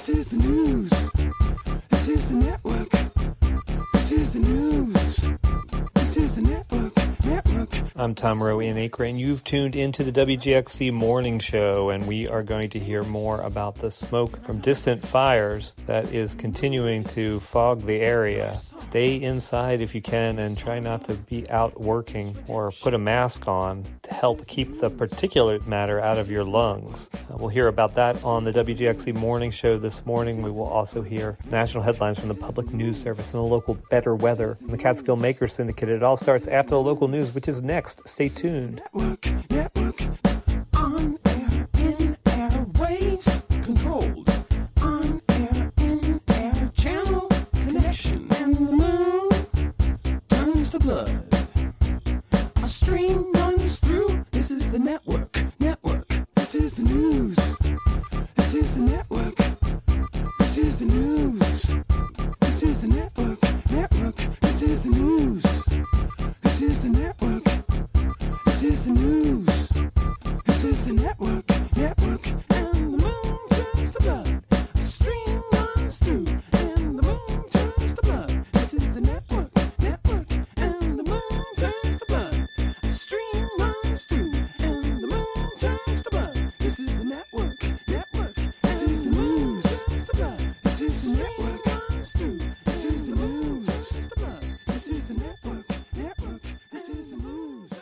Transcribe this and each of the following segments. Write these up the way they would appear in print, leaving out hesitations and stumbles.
This is the news. This is the network. This is the news. This is the network. I'm Tom Rowe in Acre, and you've tuned into the WGXC Morning Show, and we are going to hear more about the smoke from distant fires that is continuing to fog the area. Stay inside if you can, and try not to be out working or put a mask on to help keep the particulate matter out of your lungs. We'll hear about that on the WGXC Morning Show this morning. We will also hear national headlines from the Public News Service and the local Better Weather and the Catskill Maker Syndicate. It all starts after the local news, which is next. Stay tuned. Network, on air, in air, waves, controlled, on air, in air, channel, connection, and the moon turns to blood. A stream runs through, this is the network, this is the news, this is the network, this is the news, this is the network, this is the news, this is the network. This is the news. This is the network, and the moon turns to blood. The stream runs through, and the moon turns to blood. This is the network, and the moon turns to blood. The stream runs through, and the moon turns to blood. This is the network. This is the news. This is the network. This is the news. This is the network. This is the news.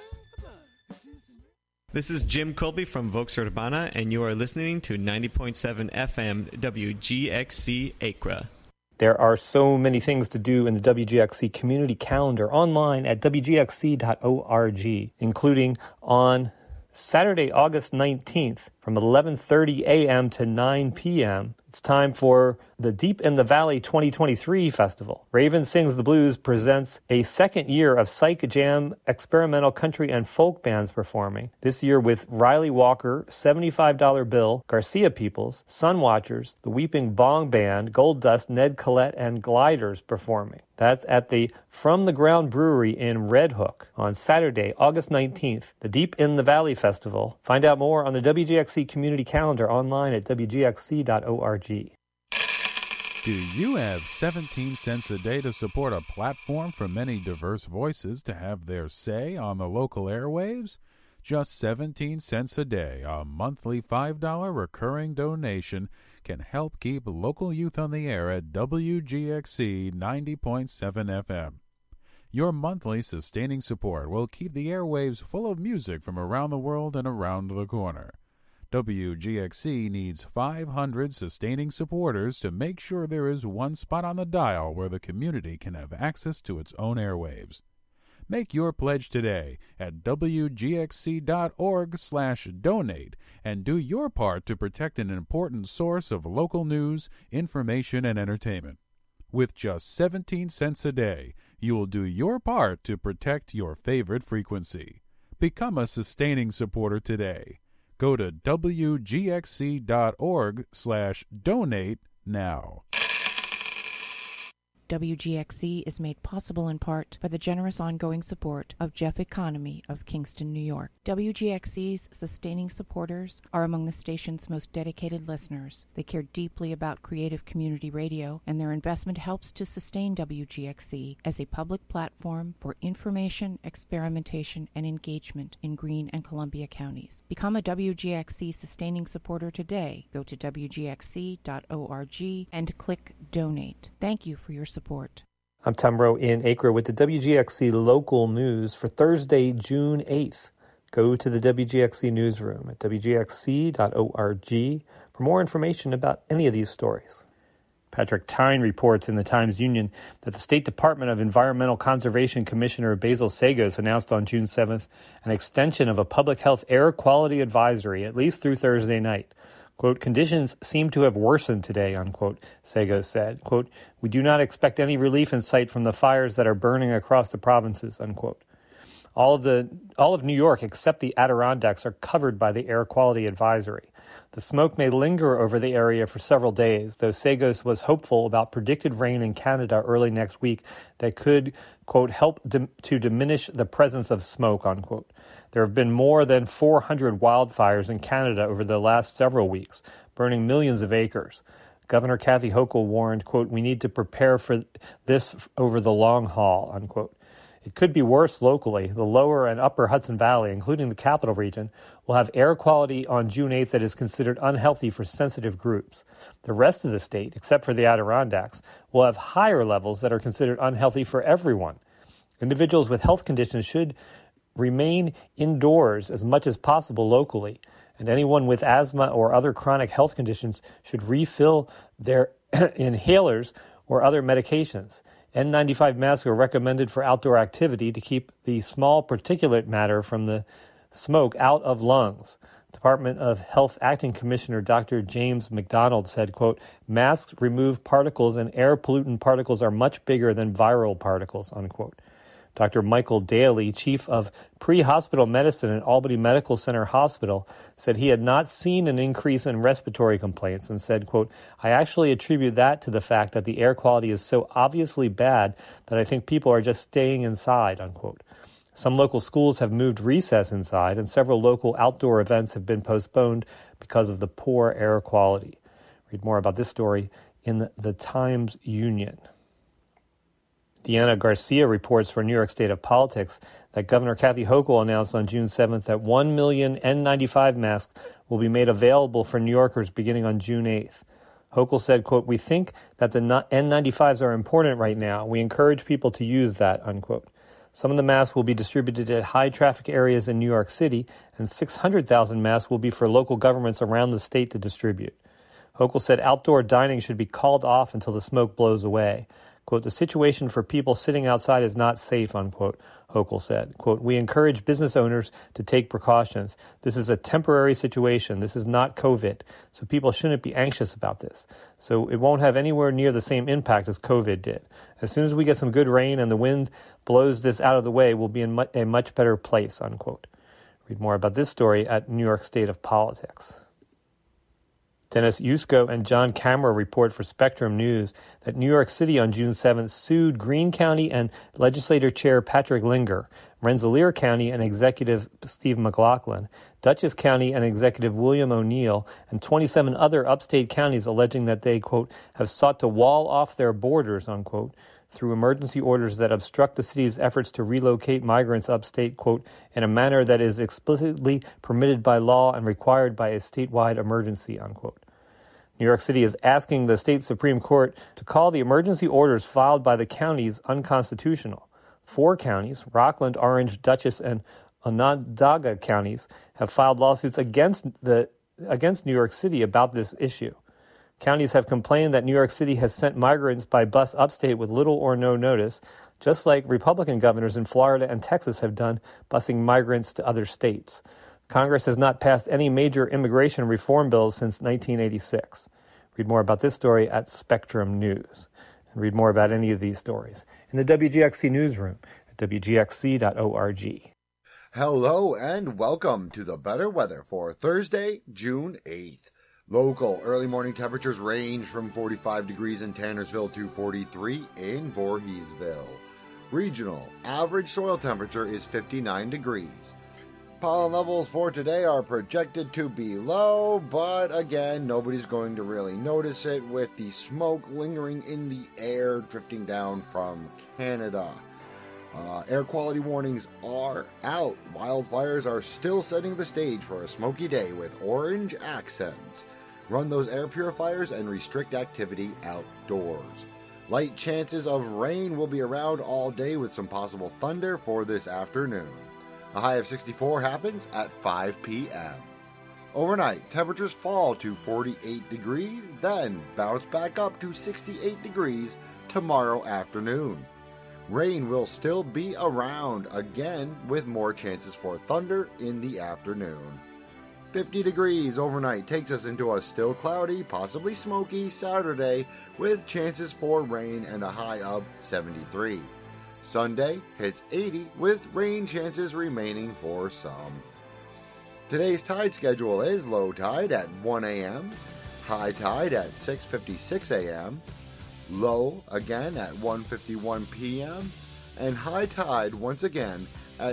This is Jim Colby from Vox Urbana, and you are listening to 90.7 FM WGXC Acre. There are so many things to do in the WGXC community calendar online at WGXC.org, including on Saturday, August 19th from 11:30 a.m. to 9 p.m. It's time for the Deep in the Valley 2023 Festival. Raven Sings the Blues presents a second year of Psych Jam experimental country and folk bands performing, this year with Riley Walker, $75 Bill, Garcia Peoples, Sun Watchers, the Weeping Bong Band, Gold Dust, Ned Collette, and Gliders performing. That's at the From the Ground Brewery in Red Hook on Saturday, August 19th, the Deep in the Valley Festival. Find out more on the WGXC community calendar online at WGXC.org. Do you have 17 cents a day to support a platform for many diverse voices to have their say on the local airwaves? Just 17 cents a day, a monthly $5 recurring donation can help keep local youth on the air at WGXC 90.7 FM. Your monthly sustaining support will keep the airwaves full of music from around the world and around the corner. WGXC needs 500 sustaining supporters to make sure there is one spot on the dial where the community can have access to its own airwaves. Make your pledge today at WGXC.org/donate and do your part to protect an important source of local news, information, and entertainment. With just 17 cents a day, you will do your part to protect your favorite frequency. Become a sustaining supporter today. Go to WGXC.org/donate now. WGXC is made possible in part by the generous ongoing support of Jeff Economy of Kingston, New York. WGXC's sustaining supporters are among the station's most dedicated listeners. They care deeply about creative community radio, and their investment helps to sustain WGXC as a public platform for information, experimentation, and engagement in Greene and Columbia counties. Become a WGXC sustaining supporter today. Go to WGXC.org and click Donate. Thank you for your support. I'm Tom Rowe in Acre with the WGXC local news for Thursday, June 8th. Go to the WGXC newsroom at WGXC.org for more information about any of these stories. Patrick Tyne reports in the Times-Union that the State Department of Environmental Conservation Commissioner Basil Sagos announced on June 7th an extension of a public health air quality advisory at least through Thursday night. Quote, conditions seem to have worsened today, unquote, Sagos said. Quote, we do not expect any relief in sight from the fires that are burning across the provinces, unquote. All of New York except the Adirondacks are covered by the air quality advisory. The smoke may linger over the area for several days, though Sagos was hopeful about predicted rain in Canada early next week that could, quote, help to diminish the presence of smoke, unquote. There have been more than 400 wildfires in Canada over the last several weeks, burning millions of acres. Governor Kathy Hochul warned, quote, "We need to prepare for this over the long haul," unquote. It could be worse locally. The lower and upper Hudson Valley, including the capital region, will have air quality on June 8th that is considered unhealthy for sensitive groups. The rest of the state, except for the Adirondacks, will have higher levels that are considered unhealthy for everyone. Individuals with health conditions should remain indoors as much as possible locally, and anyone with asthma or other chronic health conditions should refill their inhalers or other medications. N95 masks are recommended for outdoor activity to keep the small particulate matter from the smoke out of lungs. Department of Health Acting Commissioner Dr. James McDonald said, quote, "Masks remove particles and air pollutant particles are much bigger than viral particles," unquote. Dr. Michael Daly, chief of pre-hospital medicine at Albany Medical Center Hospital, said he had not seen an increase in respiratory complaints and said, quote, "I actually attribute that to the fact that the air quality is so obviously bad that I think people are just staying inside," unquote. Some local schools have moved recess inside, and several local outdoor events have been postponed because of the poor air quality. Read more about this story in the Times-Union. Deanna Garcia reports for New York State of Politics that Governor Kathy Hochul announced on June 7th that 1 million N95 masks will be made available for New Yorkers beginning on June 8th. Hochul said, quote, "We think that the N95s are important right now. We encourage people to use that," unquote. Some of the masks will be distributed at high-traffic areas in New York City, and 600,000 masks will be for local governments around the state to distribute. Hochul said outdoor dining should be called off until the smoke blows away. Quote, "The situation for people sitting outside is not safe," unquote, Hochul said. Quote, "We encourage business owners to take precautions. This is a temporary situation. This is not COVID, so people shouldn't be anxious about this. So it won't have anywhere near the same impact as COVID did. As soon as we get some good rain and the wind blows this out of the way, we'll be in a much better place," unquote. Read more about this story at New York State of Politics. Dennis Yusko and John Camera report for Spectrum News that New York City on June 7th sued Greene County and Legislature Chair Patrick Linger, Rensselaer County and Executive Steve McLaughlin, Dutchess County and Executive William O'Neill, and 27 other upstate counties alleging that they, quote, "have sought to wall off their borders," unquote, through emergency orders that obstruct the city's efforts to relocate migrants upstate, quote, "in a manner that is explicitly permitted by law and required by a statewide emergency," unquote. New York City is asking the state Supreme Court to call the emergency orders filed by the counties unconstitutional. 4 counties, Rockland, Orange, Dutchess, and Onondaga counties, have filed lawsuits against New York City about this issue. Counties have complained that New York City has sent migrants by bus upstate with little or no notice, just like Republican governors in Florida and Texas have done, busing migrants to other states. Congress has not passed any major immigration reform bills since 1986. Read more about this story at Spectrum News. And read more about any of these stories in the WGXC newsroom at WGXC.org. Hello and welcome to the better weather for Thursday, June 8th. Local early morning temperatures range from 45 degrees in Tannersville to 43 in Voorheesville. Regional average soil temperature is 59 degrees. Pollen levels for today are projected to be low, but again, nobody's going to really notice it with the smoke lingering in the air drifting down from Canada. Air quality warnings are out. Wildfires are still setting the stage for a smoky day with orange accents. Run those air purifiers and restrict activity outdoors. Light chances of rain will be around all day with some possible thunder for this afternoon. A high of 64 happens at 5 p.m. Overnight, temperatures fall to 48 degrees, then bounce back up to 68 degrees tomorrow afternoon. Rain will still be around again with more chances for thunder in the afternoon. 50 degrees overnight takes us into a still cloudy, possibly smoky Saturday with chances for rain and a high of 73. Sunday hits 80 with rain chances remaining for some. Today's tide schedule is low tide at 1 a.m., high tide at 6:56 a.m., low again at 1:51 p.m., and high tide once again at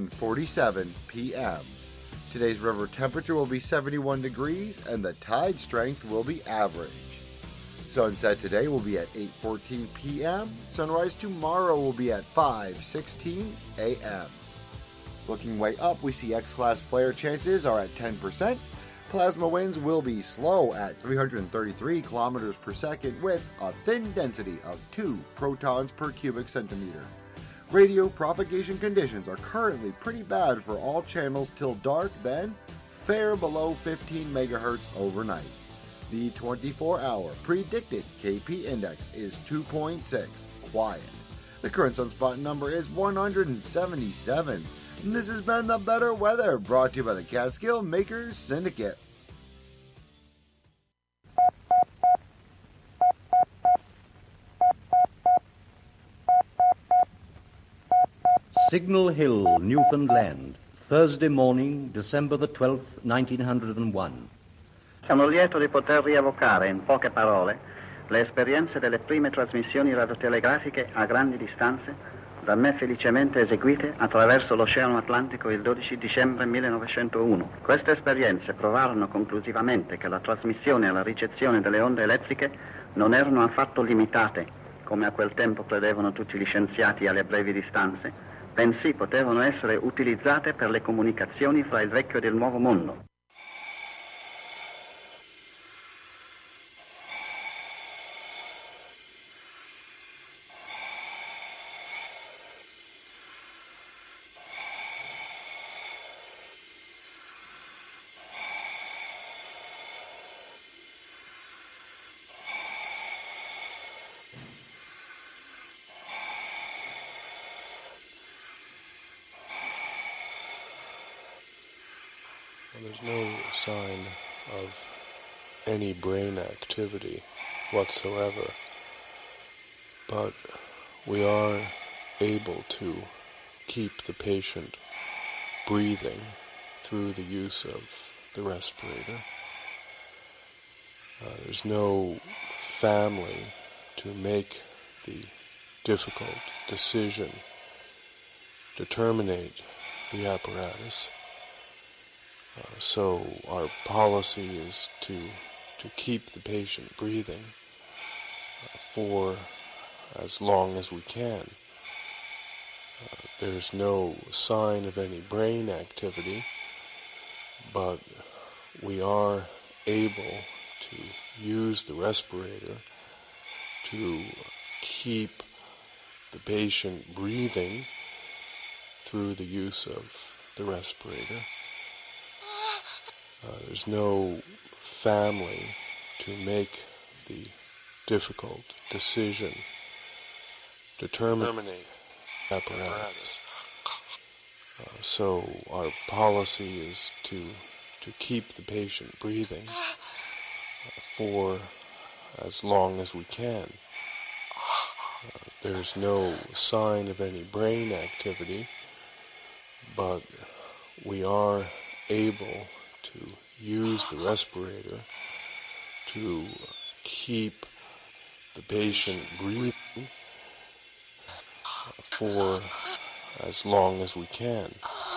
7:47 p.m. Today's river temperature will be 71 degrees and the tide strength will be average. Sunset today will be at 8:14 p.m. Sunrise tomorrow will be at 5:16 a.m. Looking way up, we see X-class flare chances are at 10%. Plasma winds will be slow at 333 kilometers per second with a thin density of 2 protons per cubic centimeter. Radio propagation conditions are currently pretty bad for all channels till dark, then fair below 15 megahertz overnight. The 24-hour predicted KP index is 2.6, quiet. The current sunspot number is 177. And this has been The Better Weather, brought to you by the Catskill Makers Syndicate. Signal Hill, Newfoundland, Thursday morning, December the 12th, 1901. Sono lieto di poter rievocare in poche parole le esperienze delle prime trasmissioni radiotelegrafiche a grandi distanze da me felicemente eseguite attraverso l'Oceano Atlantico il 12 dicembre 1901. Queste esperienze provarono conclusivamente che la trasmissione e la ricezione delle onde elettriche non erano affatto limitate, come a quel tempo credevano tutti gli scienziati alle brevi distanze, bensì potevano essere utilizzate per le comunicazioni fra il vecchio ed il nuovo mondo. There's no sign of any brain activity whatsoever, but we are able to keep the patient breathing through the use of the respirator. There's no family to make the difficult decision to terminate the apparatus. So our policy is to keep the patient breathing for as long as we can. There's no sign of any brain activity, but we are able to use the respirator to keep the patient breathing through the use of the respirator. There's no family to make the difficult decision to terminate the apparatus. So our policy is to keep the patient breathing for as long as we can. There's no sign of any brain activity, but we are able to use the respirator to keep the patient breathing for as long as we can.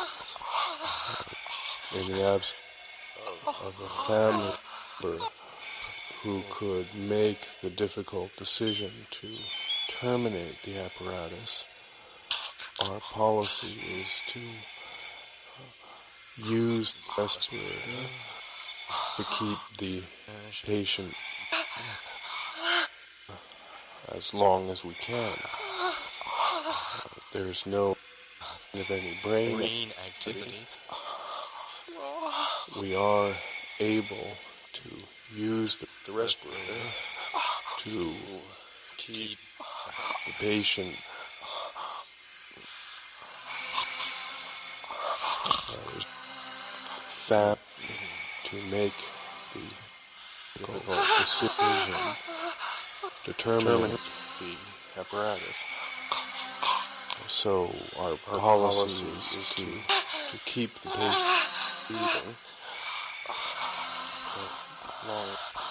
In the absence of a family member who could make the difficult decision to terminate the apparatus, our policy is to use the respirator to keep the patient as long as we can. There's no of any brain activity. We are able to use the respirator to keep the patient fat to make the difficult decision to terminate the apparatus. So our policy is to keep the patient breathing long.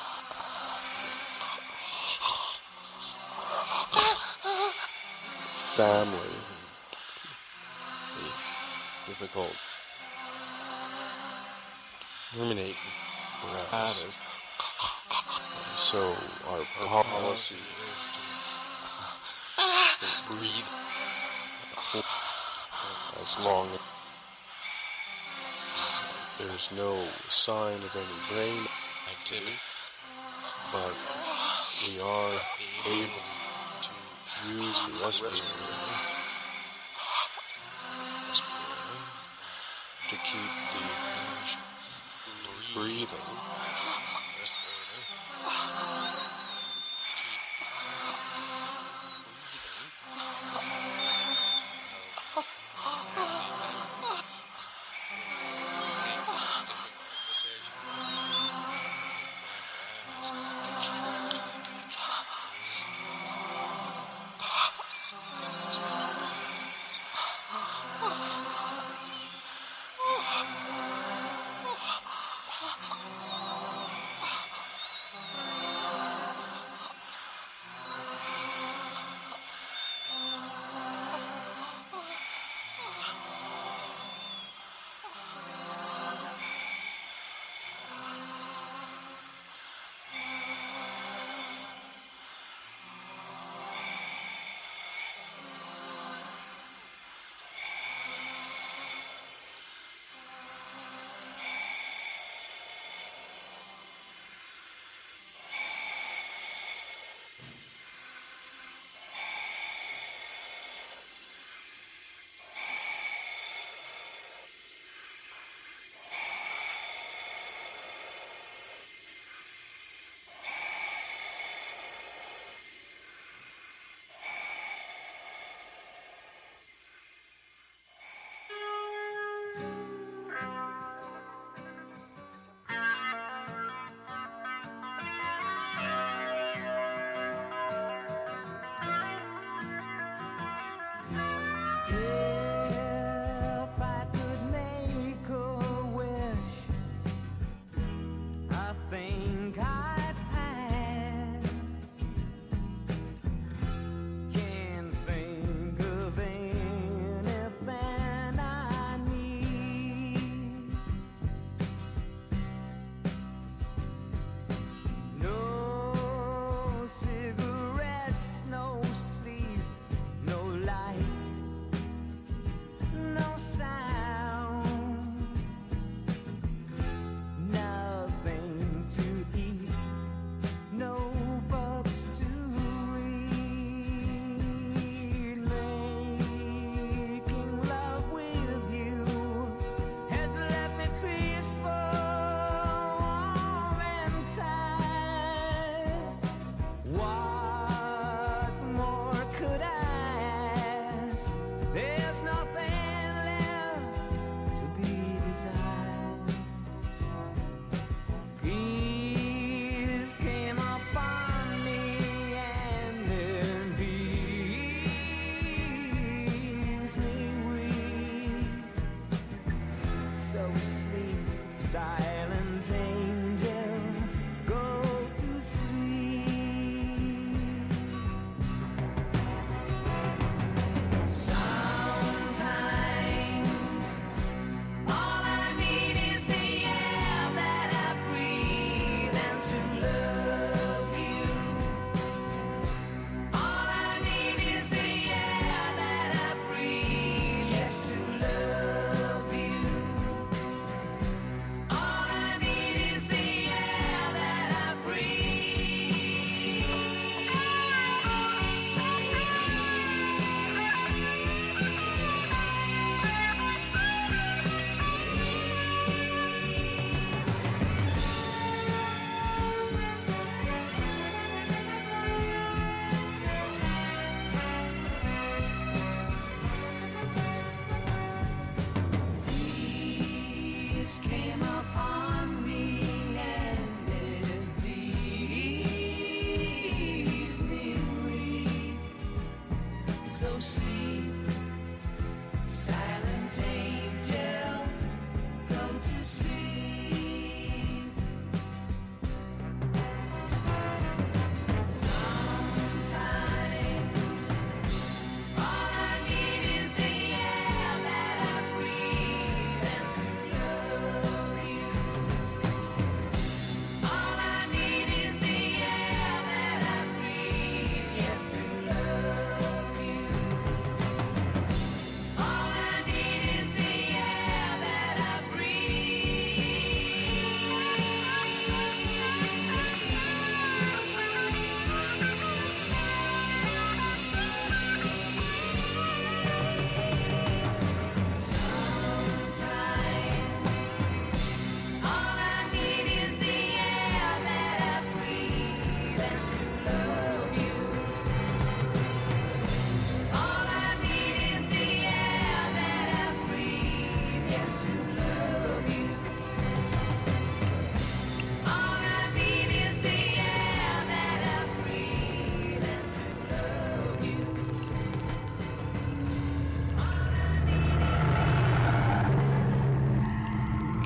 Family, difficult, terminate apparatus. So our policy is to breathe as long as there's no sign of any brain activity, but we are able to use the respirator to keep the breathing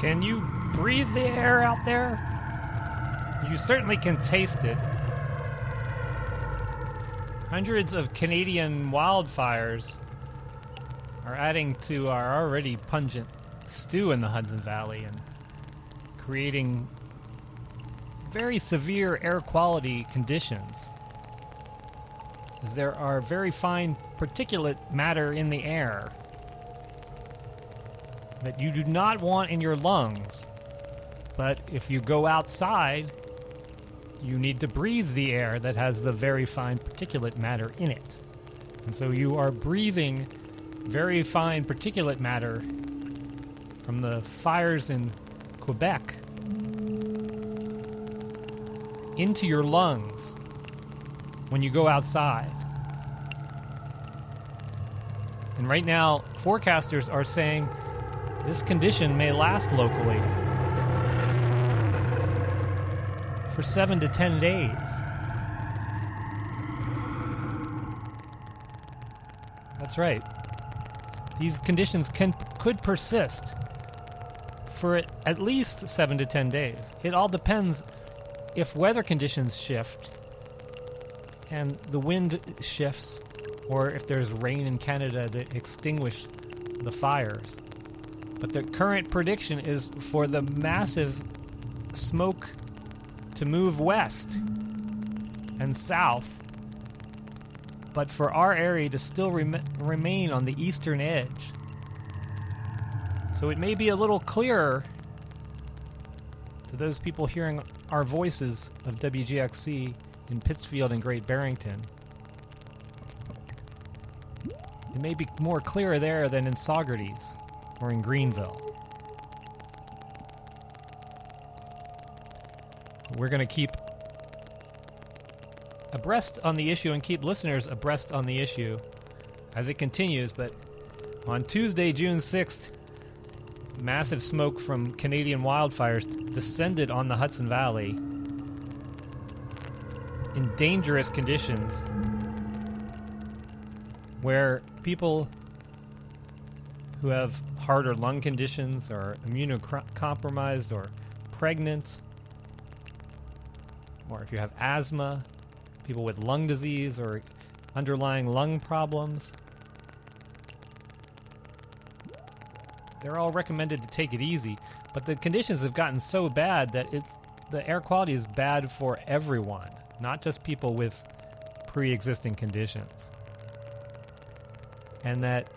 Can you breathe the air out there? You certainly can taste it. Hundreds of Canadian wildfires are adding to our already pungent stew in the Hudson Valley and creating very severe air quality conditions. There are very fine particulate matter in the air that you do not want in your lungs. But if you go outside, you need to breathe the air that has the very fine particulate matter in it. And so you are breathing very fine particulate matter from the fires in Quebec into your lungs when you go outside. And right now, forecasters are saying this condition may last locally for 7 to 10 days. That's right. These conditions could persist for at least 7 to 10 days. It all depends if weather conditions shift and the wind shifts, or if there's rain in Canada that extinguish the fires. But the current prediction is for the massive smoke to move west and south, but for our area to still remain on the eastern edge. So it may be a little clearer to those people hearing our voices of WGXC in Pittsfield and Great Barrington. It may be more clear there than in Saugerties or in Greenville. We're going to keep abreast on the issue and keep listeners abreast on the issue as it continues. But on Tuesday, June 6th, massive smoke from Canadian wildfires descended on the Hudson Valley in dangerous conditions where people who have heart or lung conditions or immunocompromised or pregnant, or if you have asthma, people with lung disease or underlying lung problems, they're all recommended to take it easy. But the conditions have gotten so bad that the air quality is bad for everyone, not just people with pre-existing conditions. And that,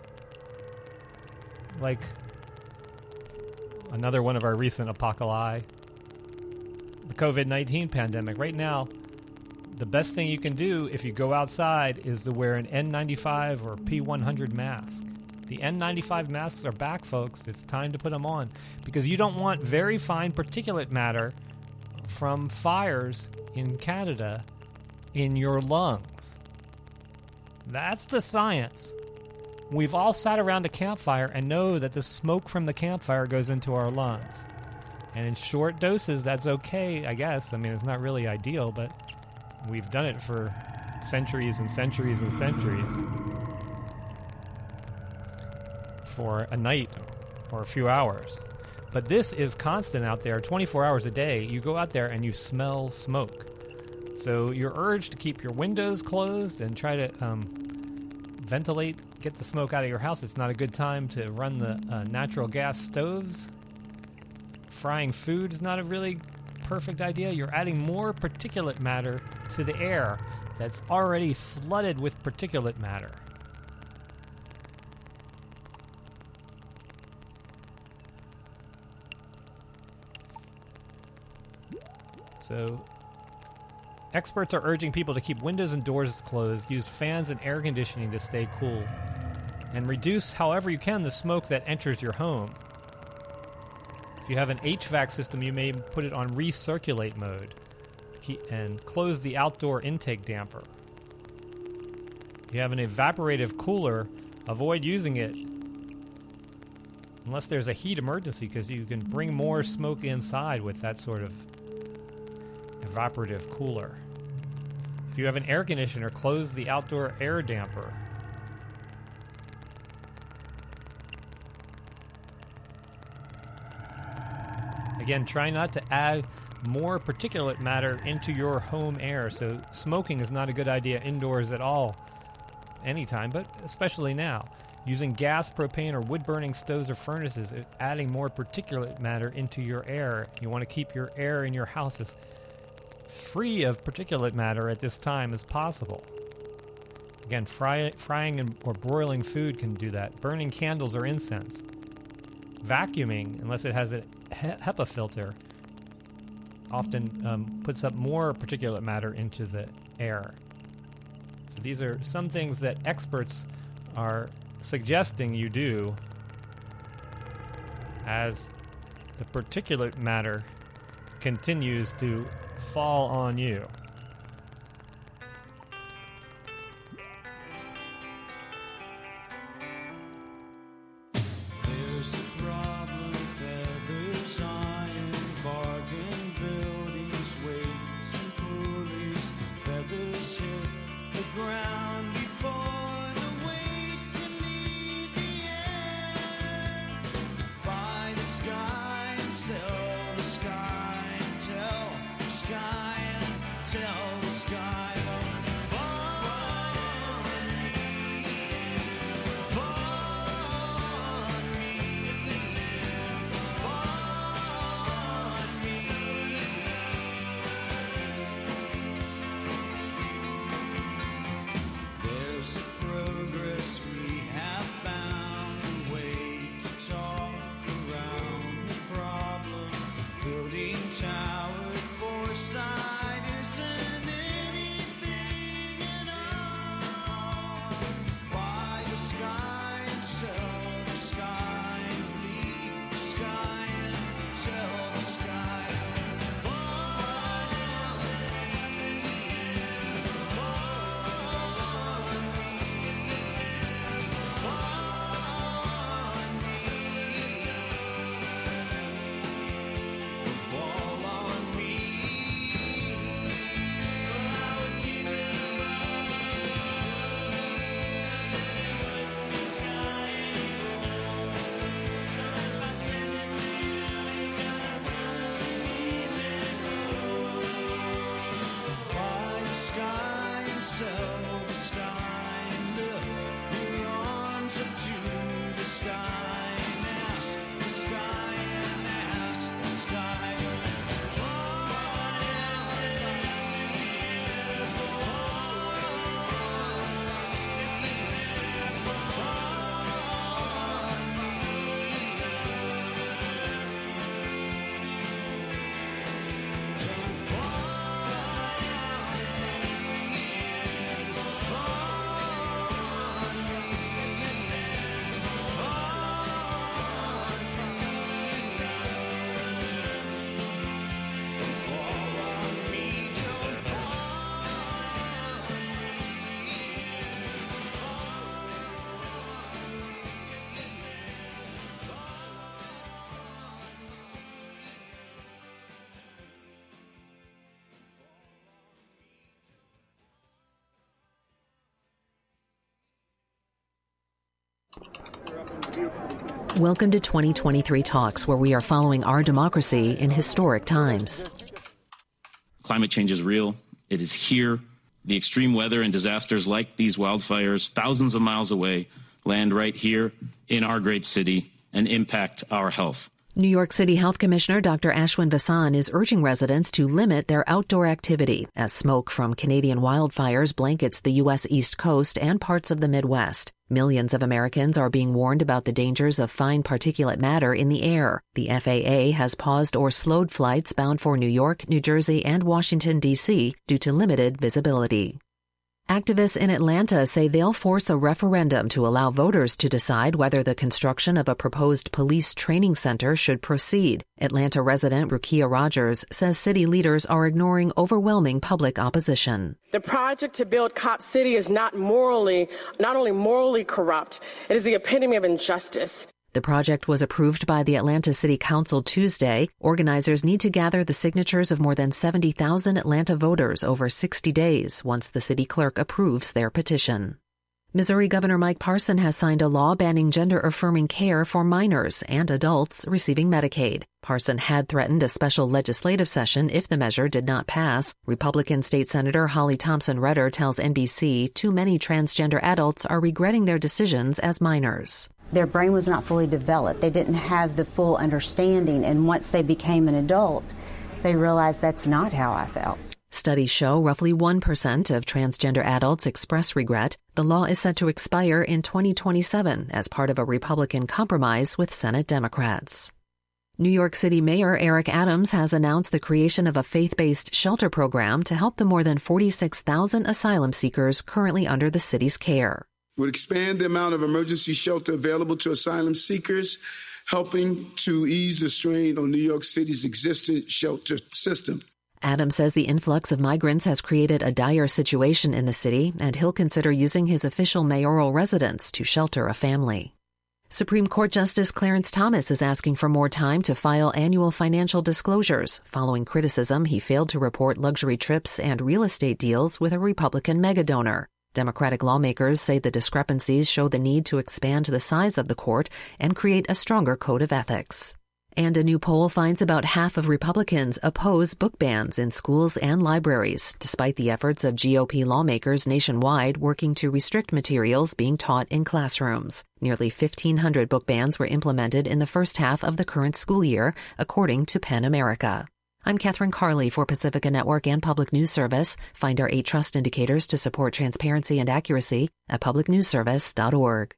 like another one of our recent apocalypse, the COVID-19 pandemic, right now, the best thing you can do if you go outside is to wear an N95 or P100 mask. The N95 masks are back, folks. It's time to put them on because you don't want very fine particulate matter from fires in Canada in your lungs. That's the science. We've all sat around a campfire and know that the smoke from the campfire goes into our lungs. And in short doses, that's okay, I guess. I mean, it's not really ideal, but we've done it for centuries and centuries and centuries. For a night or a few hours. But this is constant out there, 24 hours a day. You go out there and you smell smoke. So you're urged to keep your windows closed and try to ventilate, get the smoke out of your house. It's not a good time to run the natural gas stoves. Frying food is not a really perfect idea. You're adding more particulate matter to the air that's already flooded with particulate matter. So, experts are urging people to keep windows and doors closed, use fans and air conditioning to stay cool, and reduce however you can the smoke that enters your home. If you have an HVAC system, you may put it on recirculate mode and close the outdoor intake damper. If you have an evaporative cooler, avoid using it unless there's a heat emergency because you can bring more smoke inside with that sort of evaporative cooler. If you have an air conditioner, close the outdoor air damper. Again, try not to add more particulate matter into your home air. So smoking is not a good idea indoors at all, anytime, but especially now. Using gas, propane, or wood-burning stoves or furnaces, adding more particulate matter into your air. You want to keep your air in your house as free of particulate matter at this time as possible. Again, frying or broiling food can do that. Burning candles or incense. Vacuuming, unless it has a HEPA filter, often puts up more particulate matter into the air. So these are some things that experts are suggesting you do as the particulate matter continues to fall on you. Welcome to 2023 Talks, where we are following our democracy in historic times. Climate change is real. It is here. The extreme weather and disasters like these wildfires thousands of miles away land right here in our great city and impact our health. New York City Health Commissioner Dr. Ashwin Vasan is urging residents to limit their outdoor activity as smoke from Canadian wildfires blankets the U.S. East Coast and parts of the Midwest. Millions of Americans are being warned about the dangers of fine particulate matter in the air. The FAA has paused or slowed flights bound for New York, New Jersey, and Washington, D.C. due to limited visibility. Activists in Atlanta say they'll force a referendum to allow voters to decide whether the construction of a proposed police training center should proceed. Atlanta resident Rukia Rogers says city leaders are ignoring overwhelming public opposition. The project to build Cop City is not only morally corrupt, it is the epitome of injustice. The project was approved by the Atlanta City Council Tuesday. Organizers need to gather the signatures of more than 70,000 Atlanta voters over 60 days once the city clerk approves their petition. Missouri Governor Mike Parson has signed a law banning gender-affirming care for minors and adults receiving Medicaid. Parson had threatened a special legislative session if the measure did not pass. Republican State Senator Holly Thompson-Reder tells NBC too many transgender adults are regretting their decisions as minors. Their brain was not fully developed. They didn't have the full understanding, and once they became an adult, they realized that's not how I felt. Studies show roughly 1% of transgender adults express regret. The law is set to expire in 2027 as part of a Republican compromise with Senate Democrats. New York City Mayor Eric Adams has announced the creation of a faith-based shelter program to help the more than 46,000 asylum seekers currently under the city's care. It would expand the amount of emergency shelter available to asylum seekers, helping to ease the strain on New York City's existing shelter system. Adams says the influx of migrants has created a dire situation in the city, and he'll consider using his official mayoral residence to shelter a family. Supreme Court Justice Clarence Thomas is asking for more time to file annual financial disclosures, following criticism he failed to report luxury trips and real estate deals with a Republican megadonor. Democratic lawmakers say the discrepancies show the need to expand the size of the court and create a stronger code of ethics. And a new poll finds about half of Republicans oppose book bans in schools and libraries, despite the efforts of GOP lawmakers nationwide working to restrict materials being taught in classrooms. Nearly 1,500 book bans were implemented in the first half of the current school year, according to PEN America. I'm Catherine Carley for Pacifica Network and Public News Service. Find our 8 trust indicators to support transparency and accuracy at publicnewsservice.org.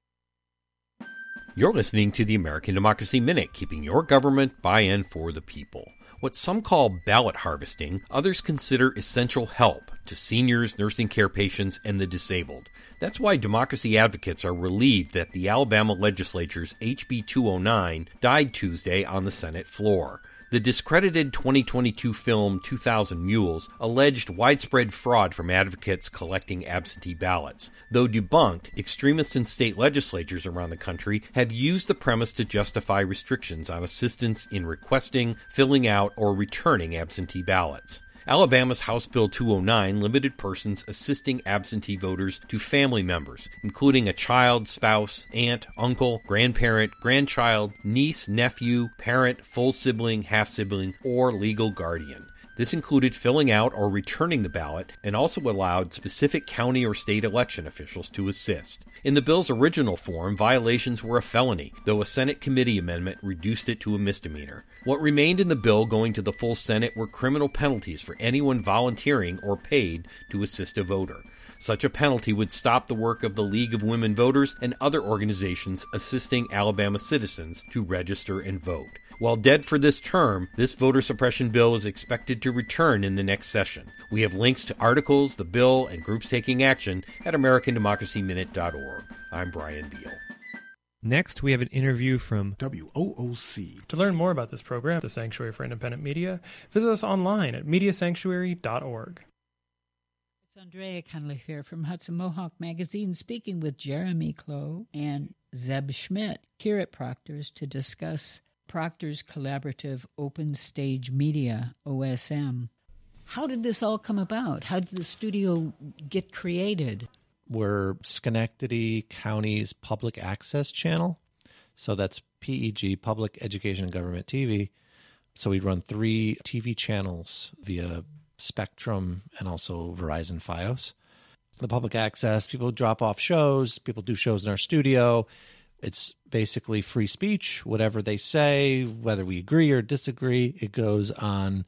You're listening to the American Democracy Minute, keeping your government by and for the people. What some call ballot harvesting, others consider essential help to seniors, nursing care patients, and the disabled. That's why democracy advocates are relieved that the Alabama legislature's HB 209 died Tuesday on the Senate floor. The discredited 2022 film 2000 Mules alleged widespread fraud from advocates collecting absentee ballots. Though debunked, extremists in state legislatures around the country have used the premise to justify restrictions on assistance in requesting, filling out, or returning absentee ballots. Alabama's House Bill 209 limited persons assisting absentee voters to family members, including a child, spouse, aunt, uncle, grandparent, grandchild, niece, nephew, parent, full sibling, half-sibling, or legal guardian. This included filling out or returning the ballot and also allowed specific county or state election officials to assist. In the bill's original form, violations were a felony, though a Senate committee amendment reduced it to a misdemeanor. What remained in the bill going to the full Senate were criminal penalties for anyone volunteering or paid to assist a voter. Such a penalty would stop the work of the League of Women Voters and other organizations assisting Alabama citizens to register and vote. While dead for this term, this voter suppression bill is expected to return in the next session. We have links to articles, the bill, and groups taking action at AmericanDemocracyMinute.org. I'm Brian Beal. Next, we have an interview from WOOC. To learn more about this program, the Sanctuary for Independent Media, visit us online at MediaSanctuary.org. It's Andrea Cunliffe here from Hudson Mohawk Magazine, speaking with Jeremy Clough and Zeb Schmidt here at Proctor's to discuss Proctor's Collaborative Open Stage Media, OSM. How did this all come about? How did the studio get created? We're Schenectady County's public access channel. So that's PEG, Public Education and Government TV. So we run 3 TV channels via Spectrum and also Verizon Fios. The public access, people drop off shows, people do shows in our studio. It's basically free speech. Whatever they say, whether we agree or disagree, it goes on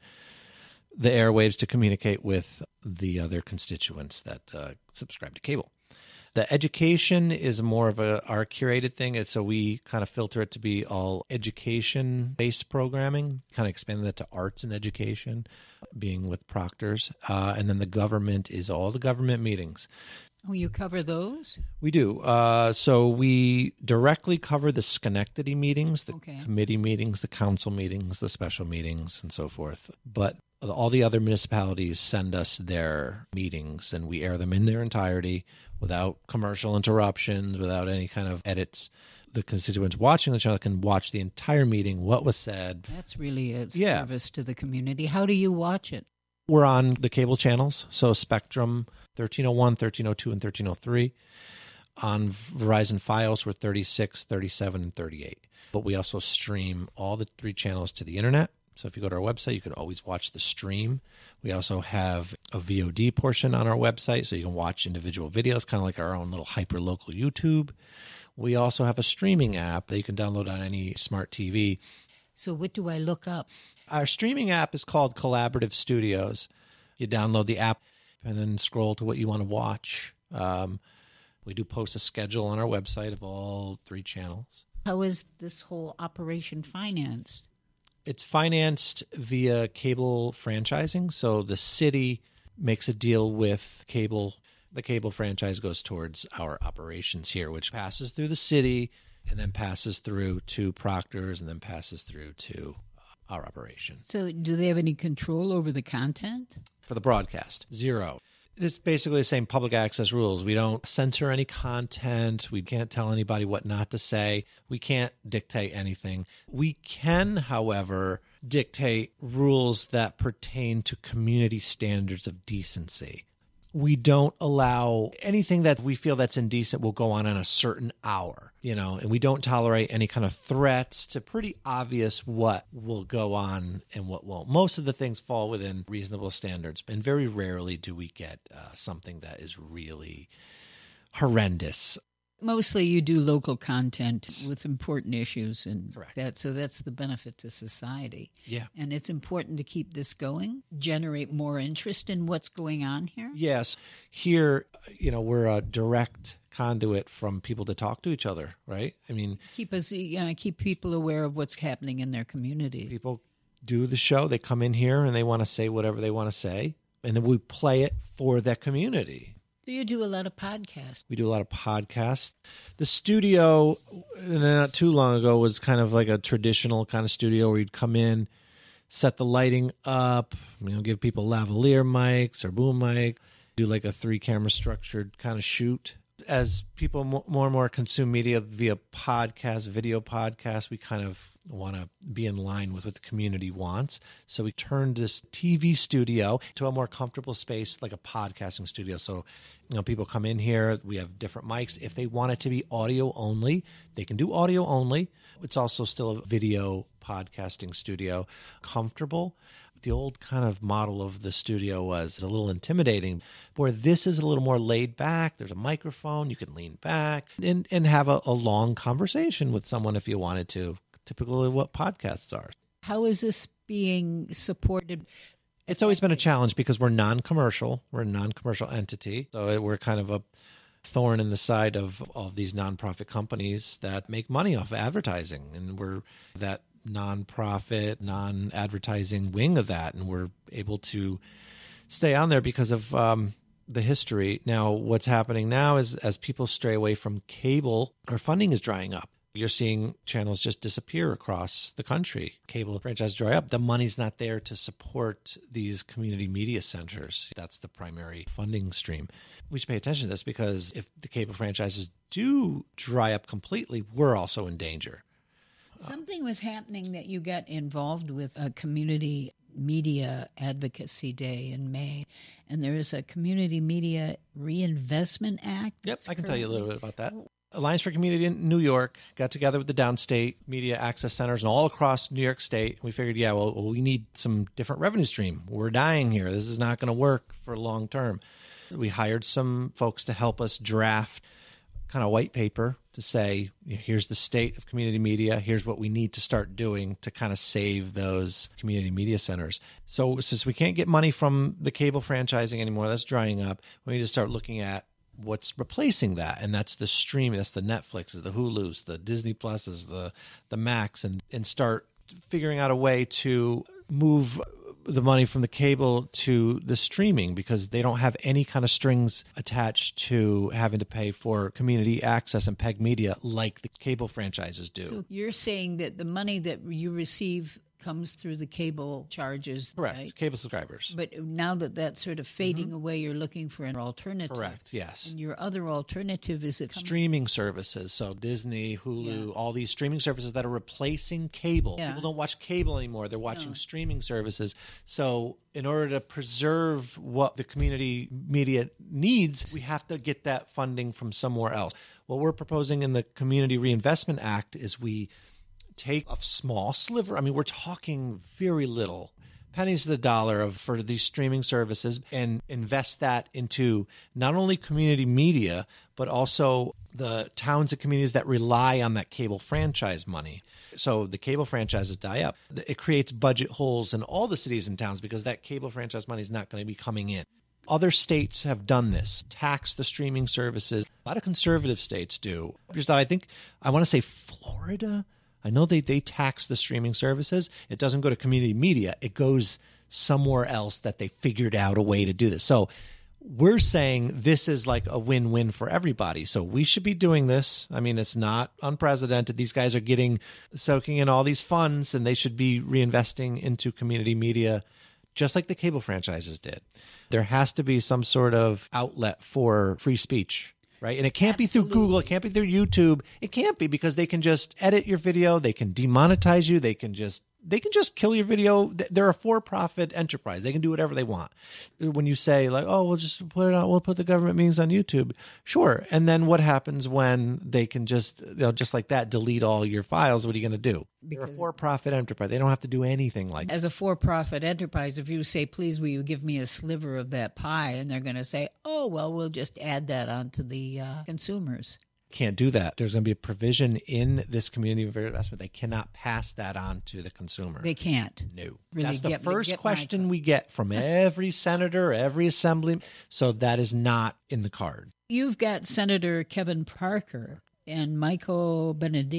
the airwaves to communicate with the other constituents that subscribe to cable. The education is more of our curated thing. So we kind of filter it to be all education-based programming, kind of expanding that to arts and education, being with Proctor's. And then the government is all the government meetings. Oh, you cover those? We do. So we directly cover the Schenectady meetings, the committee meetings, the council meetings, the special meetings, and so forth. But all the other municipalities send us their meetings, and we air them in their entirety without commercial interruptions, without any kind of edits. The constituents watching the channel can watch the entire meeting, what was said. That's really a service to the community. How do you watch it? We're on the cable channels, so Spectrum, 1301, 1302, and 1303. On Verizon Fios, we're 36, 37, and 38. But we also stream all the 3 channels to the internet. So if you go to our website, you can always watch the stream. We also have a VOD portion on our website, so you can watch individual videos, kind of like our own little hyper-local YouTube. We also have a streaming app that you can download on any smart TV. So what do I look up? Our streaming app is called Collaborative Studios. You download the app and then scroll to what you want to watch. We do post a schedule on our website of all 3 channels. How is this whole operation financed? It's financed via cable franchising. So the city makes a deal with cable. The cable franchise goes towards our operations here, which passes through the city and then passes through to Proctor's and then passes through to our operation. So do they have any control over the content? For the broadcast, 0. It's basically the same public access rules. We don't censor any content. We can't tell anybody what not to say. We can't dictate anything. We can, however, dictate rules that pertain to community standards of decency. We don't allow anything that we feel that's indecent will go on a certain hour, and we don't tolerate any kind of threats to pretty obvious what will go on and what won't. Most of the things fall within reasonable standards, and very rarely do we get something that is really horrendous. Mostly you do local content with important issues and Correct. that, so that's the benefit to society. Yeah. And it's important to keep this going, generate more interest in what's going on here. Yes. Here, we're a direct conduit from people to talk to each other, right? I mean, keep people aware of what's happening in their community. People do the show, they come in here and they want to say whatever they want to say, and then we play it for that community. So you do a lot of podcasts. We do a lot of podcasts. The studio, not too long ago, was kind of like a traditional kind of studio where you'd come in, set the lighting up, give people lavalier mics or boom mic, do like a 3-camera structured kind of shoot. As people more and more consume media via podcast, video podcasts, we kind of want to be in line with what the community wants. So we turned this TV studio to a more comfortable space, like a podcasting studio. So, people come in here, we have different mics. If they want it to be audio only, they can do audio only. It's also still a video podcasting studio. Comfortable. The old kind of model of the studio was a little intimidating, where this is a little more laid back. There's a microphone. You can lean back and have a long conversation with someone if you wanted to. Typically what podcasts are. How is this being supported? It's always been a challenge because we're non-commercial. We're a non-commercial entity. So we're kind of a thorn in the side of these nonprofit companies that make money off of advertising. And we're that nonprofit, non-advertising wing of that. And we're able to stay on there because of the history. Now, what's happening now is as people stray away from cable, our funding is drying up. You're seeing channels just disappear across the country. Cable franchise dry up. The money's not there to support these community media centers. That's the primary funding stream. We should pay attention to this because if the cable franchises do dry up completely, we're also in danger. Something was happening that you got involved with a community media advocacy day in May, and there is a Community Media Reinvestment Act. Yep, I can tell you a little bit about that. Alliance for Community in New York got together with the downstate media access centers and all across New York State. We figured, we need some different revenue stream. We're dying here. This is not going to work for long term. We hired some folks to help us draft kind of white paper to say, here's the state of community media. Here's what we need to start doing to kind of save those community media centers. So since we can't get money from the cable franchising anymore, that's drying up, we need to start looking at what's replacing that, and that's the streaming. That's the Netflixes, the Hulus, the Disney Pluses, the Max, and start figuring out a way to move the money from the cable to the streaming because they don't have any kind of strings attached to having to pay for community access and PEG media like the cable franchises do. So you're saying that the money that you receive comes through the cable charges. Correct. Right? Cable subscribers. But now that that's sort of fading away, you're looking for an alternative. Correct, yes. And your other alternative is streaming services. So Disney, Hulu, all these streaming services that are replacing cable. Yeah. People don't watch cable anymore. They're watching streaming services. So in order to preserve what the community media needs, we have to get that funding from somewhere else. What we're proposing in the Community Reinvestment Act is we take a small sliver. I mean, we're talking very little, pennies to the dollar for these streaming services, and invest that into not only community media, but also the towns and communities that rely on that cable franchise money. So the cable franchises die up. It creates budget holes in all the cities and towns because that cable franchise money is not going to be coming in. Other states have done this, tax the streaming services. A lot of conservative states do. Because I want to say Florida. I know they tax the streaming services. It doesn't go to community media. It goes somewhere else that they figured out a way to do this. So we're saying this is like a win-win for everybody. So we should be doing this. I mean, it's not unprecedented. These guys are soaking in all these funds, and they should be reinvesting into community media just like the cable franchises did. There has to be some sort of outlet for free speech, right? And it can't be through Google. It can't be through YouTube. It can't be because they can just edit your video. They can demonetize you. They can just kill your video. They're a for-profit enterprise. They can do whatever they want. When you say like, oh, we'll just put it out, we'll put the government meetings on YouTube. Sure. And then what happens when they can just like that, delete all your files? What are you going to do? They're a for-profit enterprise. They don't have to do anything like that. As a for-profit enterprise, if you say, please, will you give me a sliver of that pie? And they're going to say, oh, well, we'll just add that onto the consumers. Can't do that. There's going to be a provision in this community of investment. They cannot pass that on to the consumer. They can't. No. Really That's the first question we get from every senator, every assemblyman. So that is not in the card. You've got Senator Kevin Parker and Michael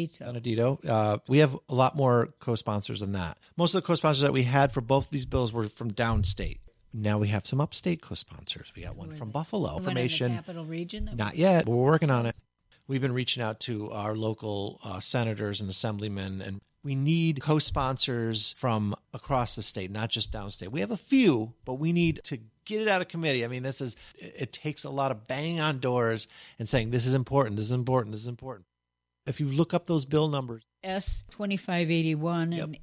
Benedito. We have a lot more co-sponsors than that. Most of the co-sponsors that we had for both these bills were from downstate. Now we have some upstate co-sponsors. We got one from Buffalo. Information. In the capital region? Not yet. We're working on it. We've been reaching out to our local senators and assemblymen, and we need co-sponsors from across the state, not just downstate. We have a few, but we need to get it out of committee. I mean, it takes a lot of banging on doors and saying, this is important, this is important, this is important. If you look up those bill numbers, S2581 and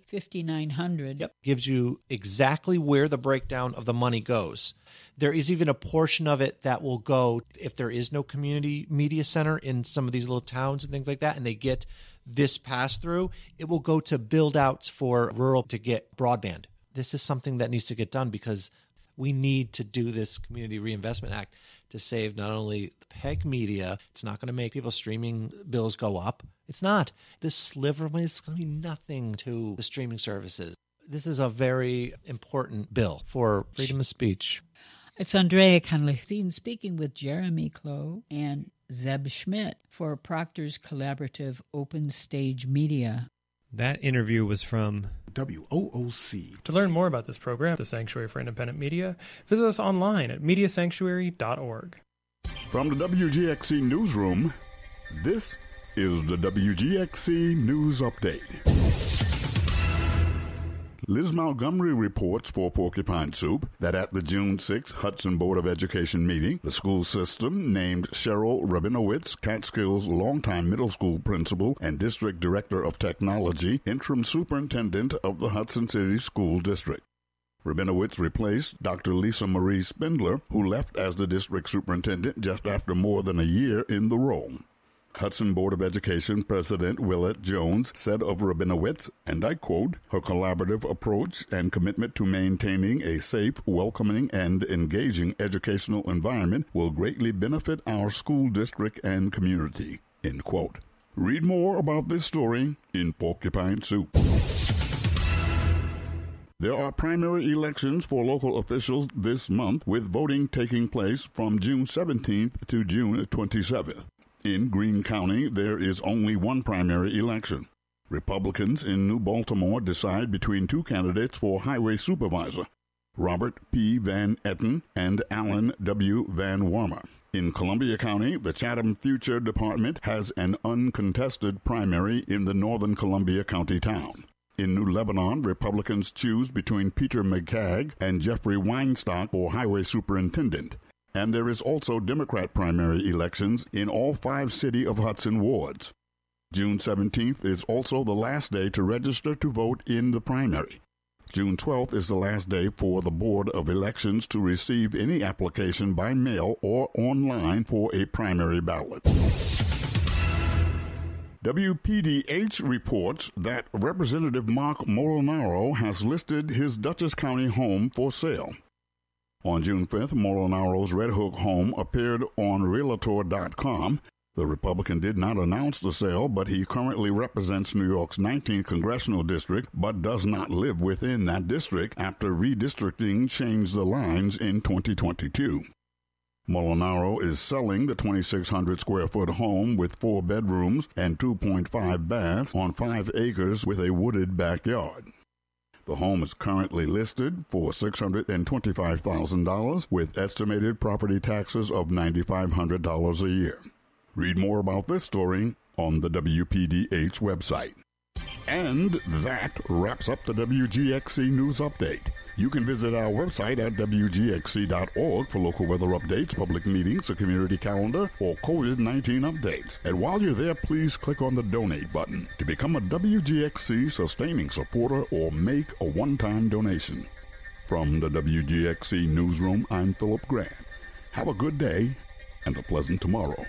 A5900 gives you exactly where the breakdown of the money goes. There is even a portion of it that will go, if there is no community media center in some of these little towns and things like that, and they get this pass through, it will go to build outs for rural to get broadband. This is something that needs to get done because we need to do this Community Reinvestment Act to save not only the PEG media. It's not going to make people's streaming bills go up. It's not. This sliver of money is going to be nothing to the streaming services. This is a very important bill for freedom of speech. It's Andrea Connolly speaking with Jeremy Clow and Zeb Schmidt for Proctor's collaborative Open Stage Media. That interview was from WOOC. To learn more about this program, the Sanctuary for Independent Media, visit us online at mediasanctuary.org. From the WGXC Newsroom, this is the WGXC News Update. Liz Montgomery reports for Porcupine Soup that at the June 6 Hudson Board of Education meeting, the school system named Cheryl Rabinowitz, Catskills' longtime middle school principal and district director of technology, interim superintendent of the Hudson City School District. Rabinowitz replaced Dr. Lisa Marie Spindler, who left as the district superintendent just after more than a year in the role. Hudson Board of Education President Willett Jones said of Rabinowitz, and I quote, her collaborative approach and commitment to maintaining a safe, welcoming, and engaging educational environment will greatly benefit our school district and community, end quote. Read more about this story in Porcupine Soup. There are primary elections for local officials this month, with voting taking place from June 17th to June 27th. In Greene County, there is only one primary election. Republicans in New Baltimore decide between two candidates for highway supervisor, Robert P. Van Etten and Alan W. Van Warmer. In Columbia County, the Chatham Future Department has an uncontested primary in the northern Columbia County town. In New Lebanon, Republicans choose between Peter McCagg and Jeffrey Weinstock for highway superintendent. And there is also Democrat primary elections in all 5 City of Hudson wards. June 17th is also the last day to register to vote in the primary. June 12th is the last day for the Board of Elections to receive any application by mail or online for a primary ballot. WPDH reports that Representative Mark Molinaro has listed his Dutchess County home for sale. On June 5th, Molinaro's Red Hook home appeared on Realtor.com. The Republican did not announce the sale, but he currently represents New York's 19th congressional district, but does not live within that district after redistricting changed the lines in 2022. Molinaro is selling the 2,600-square-foot home with 4 bedrooms and 2.5 baths on 5 acres with a wooded backyard. The home is currently listed for $625,000 with estimated property taxes of $9,500 a year. Read more about this story on the WPDH website. And that wraps up the WGXC News Update. You can visit our website at WGXC.org for local weather updates, public meetings, a community calendar, or COVID-19 updates. And while you're there, please click on the Donate button to become a WGXC sustaining supporter or make a one-time donation. From the WGXC Newsroom, I'm Philip Grant. Have a good day and a pleasant tomorrow.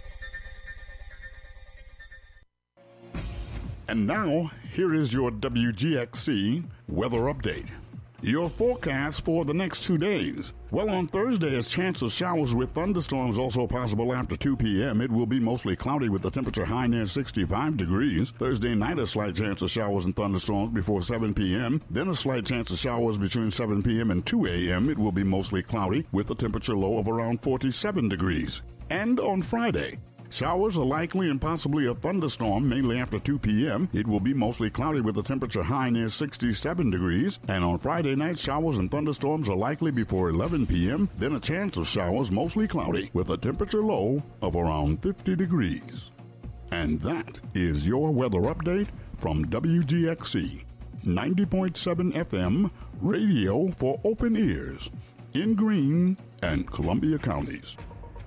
And now, here is your WGXC weather update. Your forecast for the next 2 days. Well, on Thursday, a chance of showers with thunderstorms also possible after 2 p.m. It will be mostly cloudy with the temperature high near 65 degrees. Thursday night, a slight chance of showers and thunderstorms before 7 p.m. Then a slight chance of showers between 7 p.m. and 2 a.m. It will be mostly cloudy with a temperature low of around 47 degrees. And on Friday, showers are likely and possibly a thunderstorm mainly after 2 p.m. It will be mostly cloudy with a temperature high near 67 degrees. And on Friday night, showers and thunderstorms are likely before 11 p.m. Then a chance of showers mostly cloudy with a temperature low of around 50 degrees. And that is your weather update from WGXC 90.7 FM, radio for open ears in Greene and Columbia counties.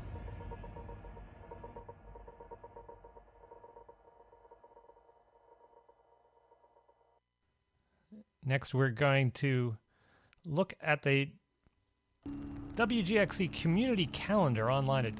Next, we're going to look at the WGXC community calendar online at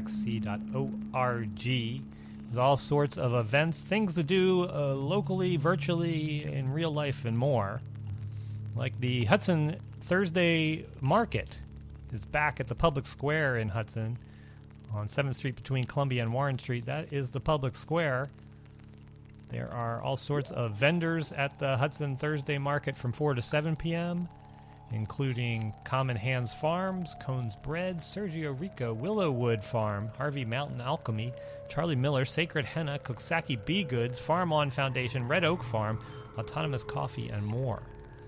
WGXC.org with all sorts of events, things to do locally, virtually, in real life, and more. Like the Hudson Thursday Market is back at the Public Square in Hudson on 7th Street between Columbia and Warren Street. That is the Public Square. There are all sorts of vendors at the Hudson Thursday Market from 4 to 7 p.m., including Common Hands Farms, Cone's Bread, Sergio Rico, Willowwood Farm, Harvey Mountain Alchemy, Charlie Miller, Sacred Henna, Cooksaki Bee Goods, Farm On Foundation, Red Oak Farm, Autonomous Coffee, and more.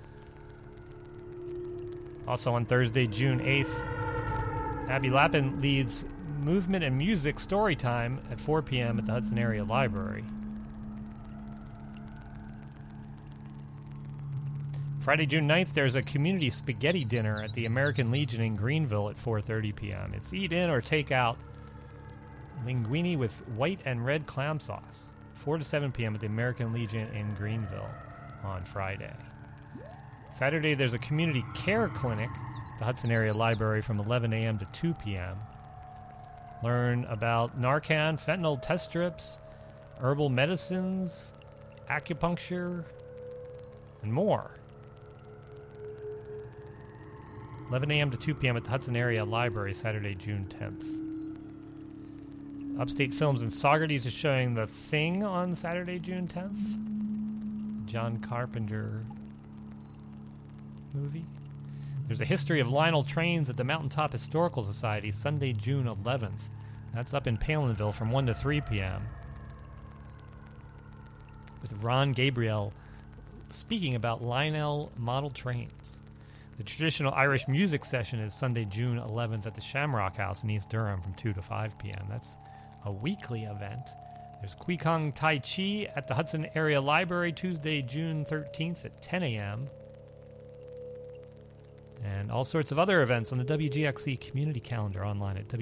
Also on Thursday, June 8th, Abby Lappin leads Movement and Music Storytime at 4 p.m. at the Hudson Area Library. Friday, June 9th, there's a community spaghetti dinner at the American Legion in Greenville at 4:30 p.m. It's eat in or take out linguine with white and red clam sauce. 4 to 7 p.m. at the American Legion in Greenville on Friday. Saturday, there's a community care clinic at the Hudson Area Library from 11 a.m. to 2 p.m. Learn about Narcan, fentanyl test strips, herbal medicines, acupuncture, and more. 11 a.m. to 2 p.m. at the Hudson Area Library, Saturday, June 10th. Upstate Films in Saugerties is showing The Thing on Saturday, June 10th. John Carpenter movie. There's a history of Lionel trains at the Mountaintop Historical Society, Sunday, June 11th. That's up in Palinville from 1 to 3 p.m. with Ron Gabriel speaking about Lionel model trains. The traditional Irish music session is Sunday, June 11th at the Shamrock House in East Durham from 2 to 5 p.m. That's a weekly event. There's Qigong Tai Chi at the Hudson Area Library Tuesday, June 13th at 10 a.m. And all sorts of other events on the WGXC community calendar online at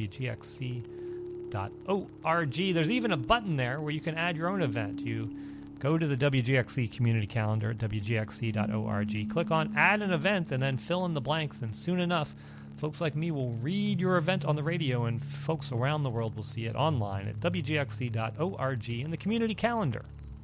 WGXC.org. There's even a button there where you can add your own event. You go to the WGXC community calendar at WGXC.org, click on Add an Event, and then fill in the blanks. And soon enough, folks like me will read your event on the radio, and folks around the world will see it online at WGXC.org in the community calendar.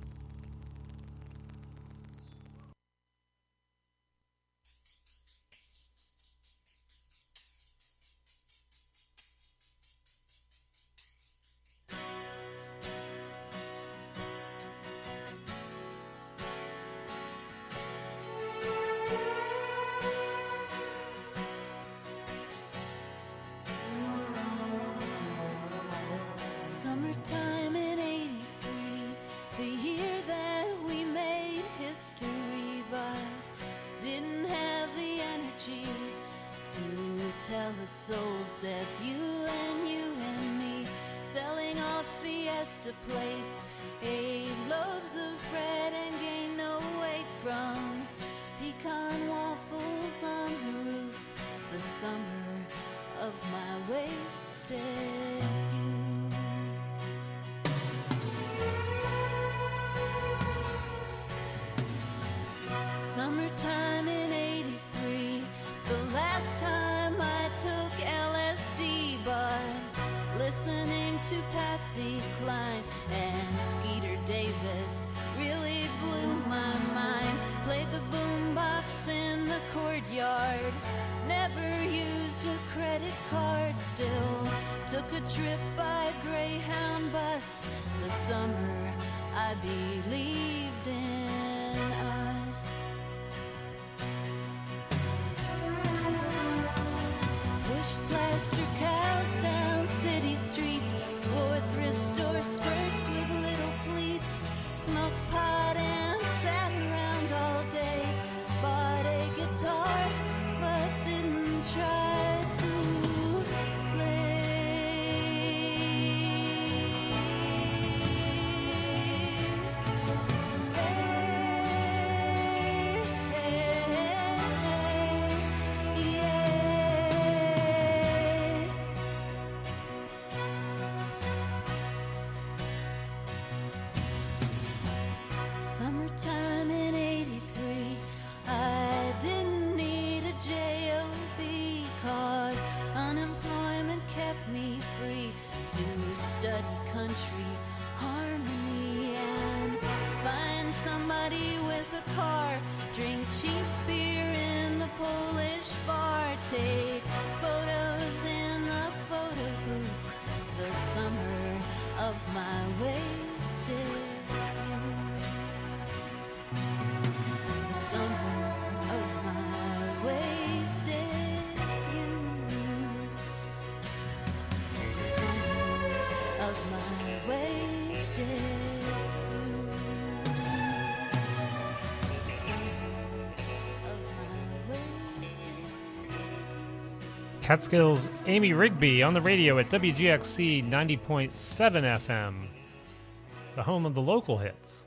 Summertime in '83, the year that we made history, but didn't have the energy to tell the souls that you and me, selling off Fiesta plates, ate loaves of bread and gained no weight from pecan waffles on the roof, the summer of my wasted youth. Summertime in '83, the last time I took LSD, but listening to Patsy Cline and Skeeter Davis really blew my mind. Played the boombox in the courtyard, never used a credit card, still took a trip by Greyhound bus, the summer I believed in us. Pushed plaster cows down city streets, wore thrift store skirts with little pleats, smoked pot and sat around all day, bought a guitar but didn't try to Summertime in '83, I didn't need a job, 'cause unemployment kept me free to study country harmony and find somebody with a car, drink cheap beer in the Polish bar, take photos in the photo booth, the summer of my wasted summer of my wasted youth. Summer of my wasted youth. Summer of my wasted Catskills Amy Rigby on the radio at WGXC 90.7 FM, the home of the local hits.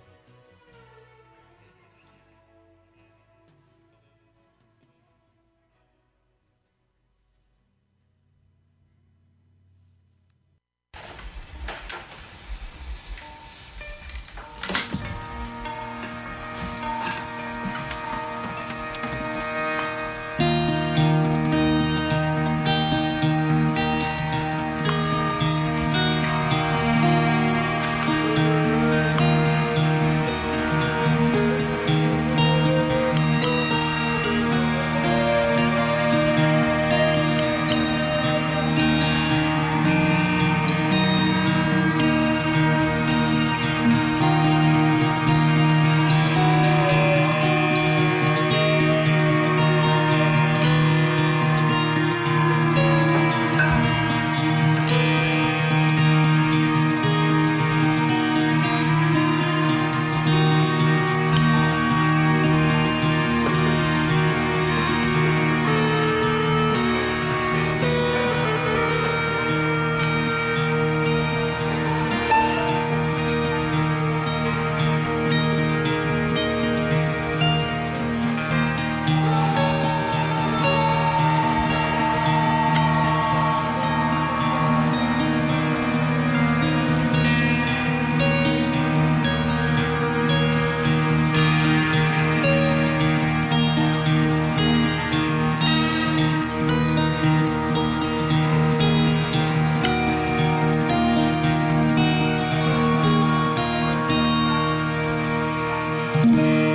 Bye.